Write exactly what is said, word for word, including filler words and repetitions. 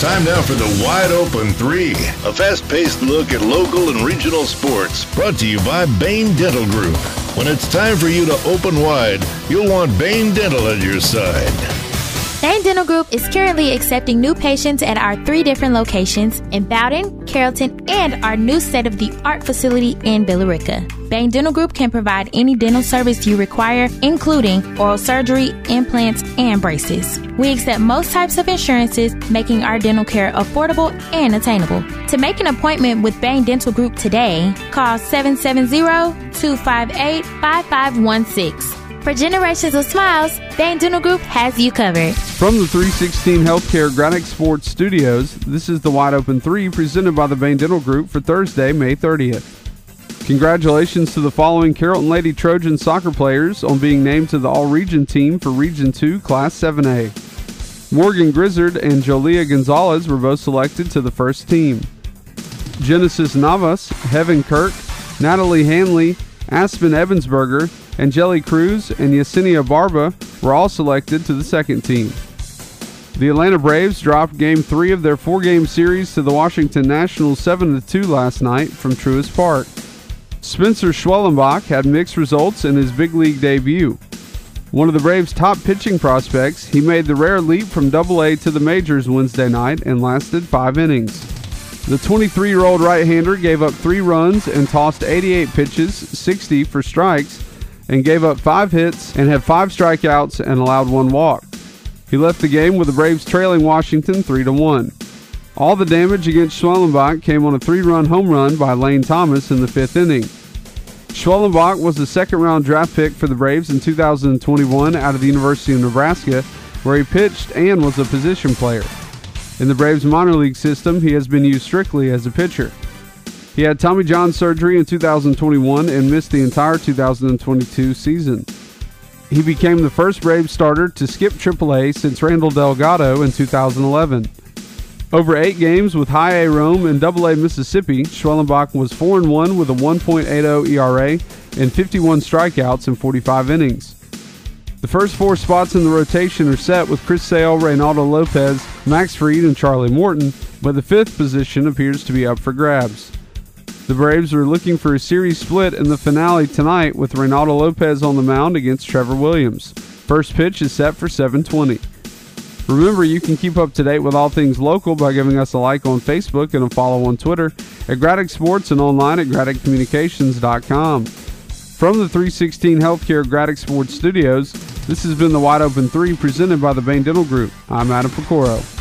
Time now for the Wide Open Three, a fast-paced look at local and regional sports, brought to you by Bain Dental Group. When it's time for you to open wide, you'll want Bain Dental at your side. Bain Dental Group is currently accepting new patients at our three different locations in Bowden, Carrollton, and our new state-of-the-art facility in Billerica. Bain Dental Group can provide any dental service you require, including oral surgery, implants, and braces. We accept most types of insurances, making our dental care affordable and attainable. To make an appointment with Bain Dental Group today, call seven seven zero, two five eight, five five one six. For generations of smiles, Bain Dental Group has you covered. From the three sixteen Healthcare Graddock Sports Studios, this is the Wide Open three presented by the Bain Dental Group for Thursday, May thirtieth. Congratulations to the following Carrollton Lady Trojan soccer players on being named to the All-Region team for Region two, Class seven A. Morgan Grizzard and Jolia Gonzalez were both selected to the first team. Genesis Navas, Heaven Kirk, Natalie Hanley, Aspen Evansberger, Angeli Cruz, and Yesenia Barba were all selected to the second team. The Atlanta Braves dropped Game three of their four-game series to the Washington Nationals seven to two last night from Truist Park. Spencer Schwellenbach had mixed results in his big league debut. One of the Braves' top pitching prospects, he made the rare leap from double A to the majors Wednesday night and lasted five innings. The twenty-three-year-old right-hander gave up three runs and tossed eighty-eight pitches, sixty for strikes, and gave up five hits and had five strikeouts and allowed one walk. He left the game with the Braves trailing Washington three to one. All the damage against Schwellenbach came on a three-run home run by Lane Thomas in the fifth inning. Schwellenbach was a second-round draft pick for the Braves in two thousand twenty-one out of the University of Nebraska, where he pitched and was a position player. In the Braves minor league system, he has been used strictly as a pitcher. He had Tommy John surgery in two thousand twenty-one and missed the entire two thousand twenty-two season. He became the first Braves starter to skip triple A since Randall Delgado in two thousand eleven. Over eight games with High A Rome and double A Mississippi, Schwellenbach was four and one with a one point eight oh E R A and fifty-one strikeouts in forty-five innings. The first four spots in the rotation are set with Chris Sale, Reynaldo Lopez, Max Fried, and Charlie Morton, but the fifth position appears to be up for grabs. The Braves are looking for a series split in the finale tonight with Reynaldo Lopez on the mound against Trevor Williams. First pitch is set for seven twenty. Remember, you can keep up to date with all things local by giving us a like on Facebook and a follow on Twitter at Graddock Sports and online at Graddock Communications dot com. From the three sixteen Healthcare Graddock Sports Studios, this has been the Wide Open three presented by the Bain Dental Group. I'm Adam Pecoro.